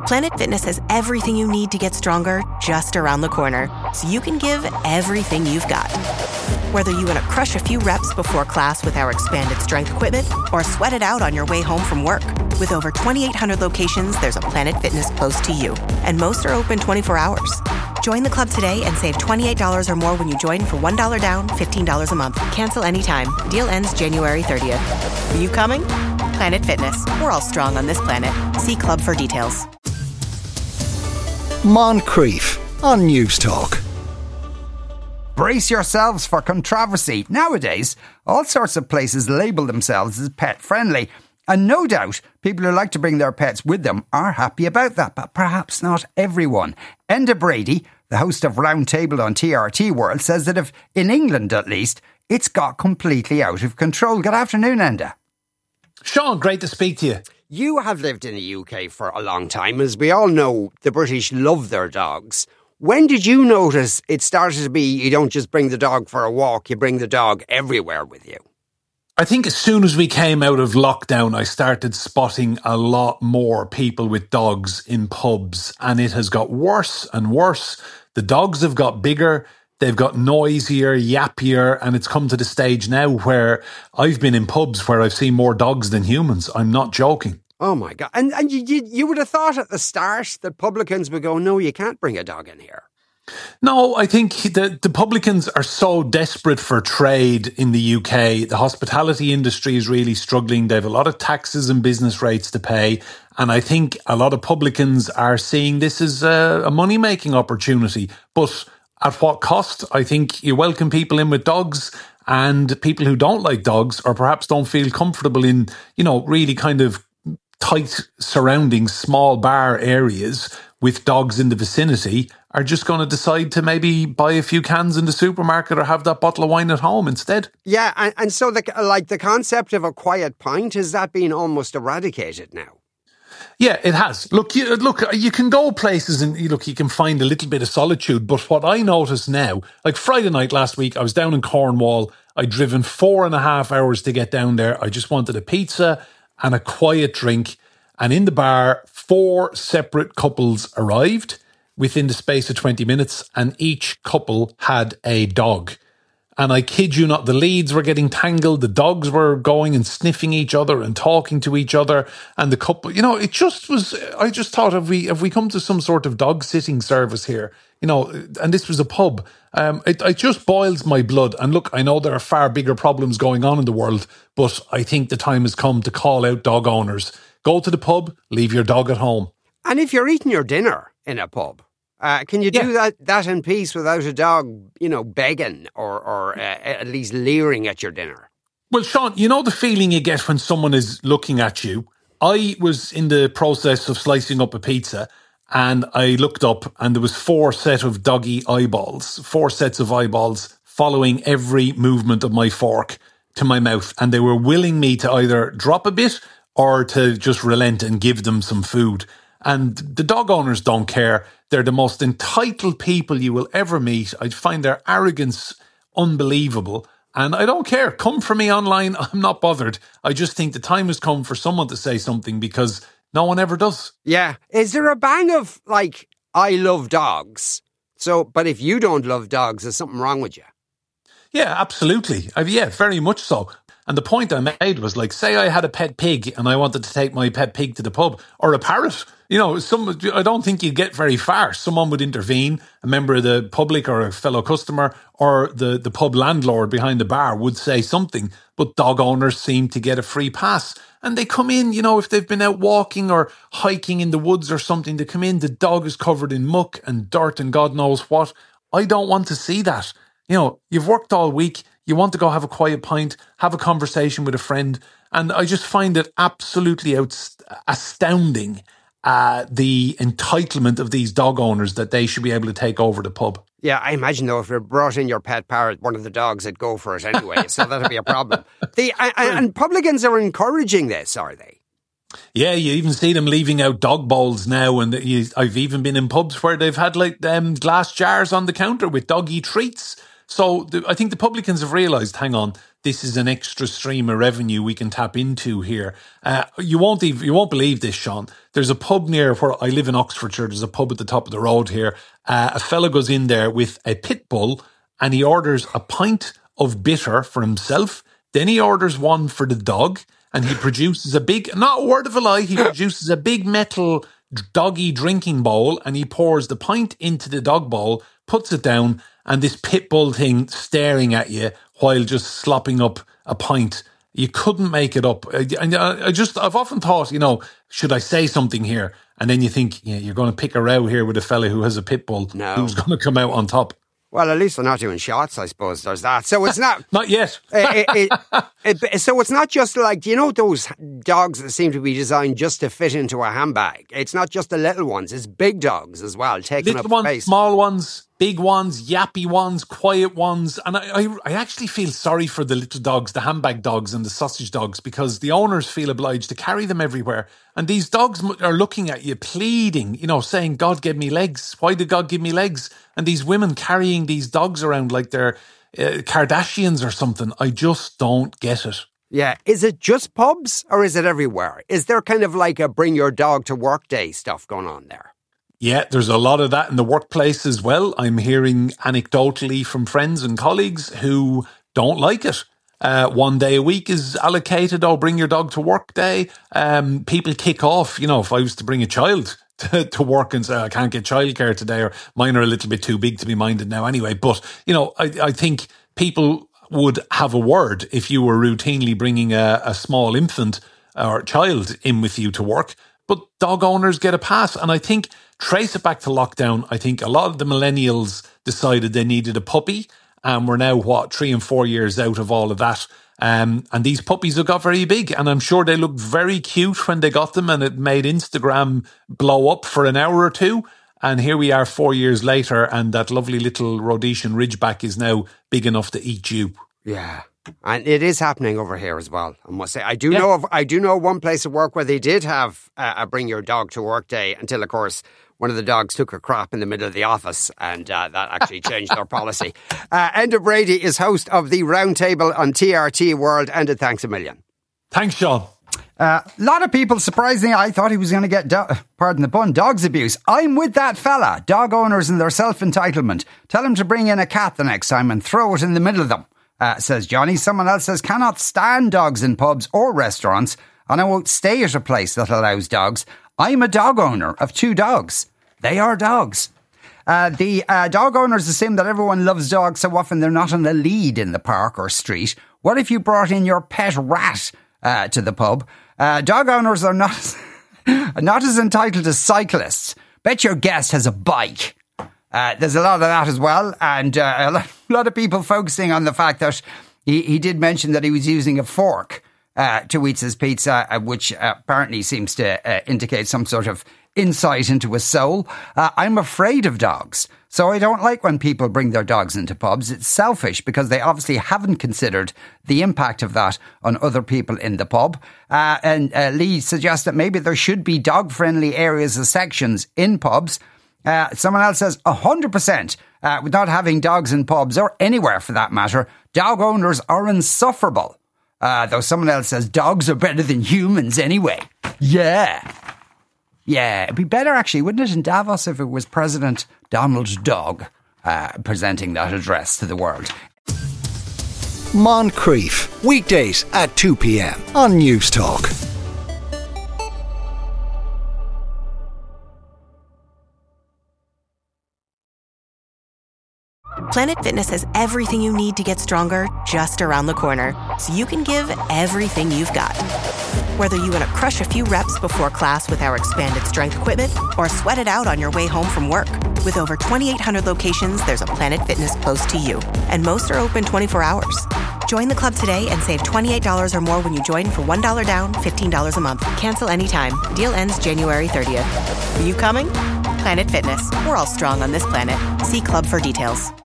Planet Fitness has everything you need to get stronger just around the corner, so you can give everything you've got. Whether you want to crush a few reps before class with our expanded strength equipment or sweat it out on your way home from work. With over 2,800 locations, there's a Planet Fitness close to you, and most are open 24 hours. Join the club today and save $28 or more when you join for $1 down, $15 a month. Cancel anytime. Deal ends January 30th. Are you coming? Planet Fitness. We're all strong on this planet. See club for details. Moncrief on News Talk. Brace yourselves for controversy. Nowadays, all sorts of places label themselves as pet friendly. And no doubt, people who like to bring their pets with them are happy about that, but perhaps not everyone. Enda Brady, the host of Roundtable on TRT World, says that if, in England at least, it's got completely out of control. Good afternoon, Enda. Sean, great to speak to you. You have lived in the UK for a long time. As we all know, the British love their dogs. When did you notice it started to be you don't just bring the dog for a walk, you bring the dog everywhere with you? I think as soon as we came out of lockdown, I started spotting a lot more people with dogs in pubs, and it has got worse and worse. The dogs have got bigger, they've got noisier, yappier, and it's come to the stage now where I've been in pubs where I've seen more dogs than humans. I'm not joking. Oh my God. And you would have thought at the start that publicans would go, no, you can't bring a dog in here. No, I think the publicans are so desperate for trade in the UK. The hospitality industry is really struggling. They have a lot of taxes and business rates to pay. And I think a lot of publicans are seeing this as a money-making opportunity. But at what cost? I think you welcome people in with dogs, and people who don't like dogs or perhaps don't feel comfortable in, really kind of tight surrounding small bar areas with dogs in the vicinity are just going to decide to maybe buy a few cans in the supermarket or have that bottle of wine at home instead. Yeah, and so the concept of a quiet pint, has that been almost eradicated now? Yeah, it has. Look, you can go places and you can find a little bit of solitude. But what I notice now, like Friday night last week, I was down in Cornwall. I'd driven 4.5 hours to get down there. I just wanted a pizza and a quiet drink. And in the bar, 4 separate couples arrived within the space of 20 minutes, and each couple had a dog. And I kid you not, the leads were getting tangled, the dogs were going and sniffing each other and talking to each other, and the couple, it just was, I just thought, have we come to some sort of dog sitting service here? And this was a pub. It just boils my blood. And look, I know there are far bigger problems going on in the world, but I think the time has come to call out dog owners. Go to the pub, leave your dog at home. And if you're eating your dinner in a pub, can you do that in peace without a dog, begging or at least leering at your dinner? Well, Sean, the feeling you get when someone is looking at you. I was in the process of slicing up a pizza, and I looked up and there was 4 sets of doggy eyeballs, 4 sets of eyeballs following every movement of my fork to my mouth. And they were willing me to either drop a bit or to just relent and give them some food. And the dog owners don't care. They're the most entitled people you will ever meet. I find their arrogance unbelievable. And I don't care. Come for me online. I'm not bothered. I just think the time has come for someone to say something, because no one ever does. Yeah. Is there a bang of, I love dogs? But if you don't love dogs, there's something wrong with you. Yeah, absolutely. Very much so. And the point I made was, say I had a pet pig and I wanted to take my pet pig to the pub, or a parrot. I don't think you'd get very far. Someone would intervene, a member of the public or a fellow customer, or the pub landlord behind the bar would say something. But dog owners seem to get a free pass. And they come in, if they've been out walking or hiking in the woods or something, they come in, the dog is covered in muck and dirt and God knows what. I don't want to see that. You've worked all week. You want to go have a quiet pint, have a conversation with a friend. And I just find it absolutely astounding, the entitlement of these dog owners that they should be able to take over the pub. Yeah, I imagine, though, if you brought in your pet parrot, one of the dogs would go for it anyway, so that'd be a problem. And publicans are encouraging this, are they? Yeah, you even see them leaving out dog bowls now, and I've even been in pubs where they've had glass jars on the counter with doggy treats. So I think the publicans have realised, hang on, this is an extra stream of revenue we can tap into here. You won't believe this, Sean. There's a pub near where I live in Oxfordshire. There's a pub at the top of the road here. A fella goes in there with a pit bull and he orders a pint of bitter for himself. Then he orders one for the dog and he produces a big, not a word of a lie, he produces a big metal doggy drinking bowl and he pours the pint into the dog bowl, puts it down, and this pit bull thing staring at you while just slopping up a pint. You couldn't make it up. And I've often thought, should I say something here? And then you think, you're going to pick a row here with a fella who has a pit bull who's going to come out on top. Well, at least they're not doing shots, I suppose. There's that. So it's not... Not yet. So it's not just like, those dogs that seem to be designed just to fit into a handbag. It's not just the little ones. It's big dogs as well, taking little up ones, space. Small ones, big ones, yappy ones, quiet ones. And I actually feel sorry for the little dogs, the handbag dogs and the sausage dogs, because the owners feel obliged to carry them everywhere. And these dogs are looking at you, pleading, saying, God gave me legs. Why did God give me legs? And these women carrying these dogs around like they're Kardashians or something. I just don't get it. Yeah. Is it just pubs or is it everywhere? Is there kind of like a bring your dog to work day stuff going on there? Yeah, there's a lot of that in the workplace as well. I'm hearing anecdotally from friends and colleagues who don't like it. 1 day a week is allocated. Bring your dog to work day. People kick off. If I was to bring a child to work and say, I can't get childcare today, or mine are a little bit too big to be minded now anyway. But, I think people would have a word if you were routinely bringing a small infant or child in with you to work. But dog owners get a pass. And I think, trace it back to lockdown, I think a lot of the millennials decided they needed a puppy. And we're now, 3 and 4 years out of all of that. And these puppies have got very big. And I'm sure they looked very cute when they got them. And it made Instagram blow up for an hour or two. And here we are 4 years later. And that lovely little Rhodesian Ridgeback is now big enough to eat you. Yeah. And it is happening over here as well, I must say. I do know one place at work where they did have a bring your dog to work day until, of course, one of the dogs took a crap in the middle of the office and that actually changed their policy. Enda Brady is host of the Roundtable on TRT World. Enda, thanks a million. Thanks, Sean. A lot of people, surprisingly, I thought he was going to get, pardon the pun, dogs abuse. I'm with that fella. Dog owners and their self-entitlement. Tell him to bring in a cat the next time and throw it in the middle of them, says Johnny. Someone else says, cannot stand dogs in pubs or restaurants, and I won't stay at a place that allows dogs. I'm a dog owner of 2 dogs. They are dogs. The dog owners assume that everyone loves dogs so often they're not on the lead in the park or street. What if you brought in your pet rat to the pub? Dog owners are not as entitled as cyclists. Bet your guest has a bike. There's a lot of that as well. And a lot of people focusing on the fact that he did mention that he was using a fork to eat his pizza, which apparently seems to indicate some sort of insight into his soul. I'm afraid of dogs, so I don't like when people bring their dogs into pubs. It's selfish because they obviously haven't considered the impact of that on other people in the pub. And Lee suggests that maybe there should be dog-friendly areas or sections in pubs. Someone else says 100% with not having dogs in pubs or anywhere for that matter, dog owners are insufferable. Though someone else says dogs are better than humans anyway. Yeah, it'd be better actually, wouldn't it, in Davos if it was President Donald Dog presenting that address to the world. Moncrief, weekdays at 2 p.m. on News Talk. Planet Fitness has everything you need to get stronger just around the corner, so you can give everything you've got. Whether you want to crush a few reps before class with our expanded strength equipment or sweat it out on your way home from work. With over 2,800 locations, there's a Planet Fitness close to you, and most are open 24 hours. Join the club today and save $28 or more when you join for $1 down, $15 a month. Cancel anytime. Deal ends January 30th. Are you coming? Planet Fitness. We're all strong on this planet. See club for details.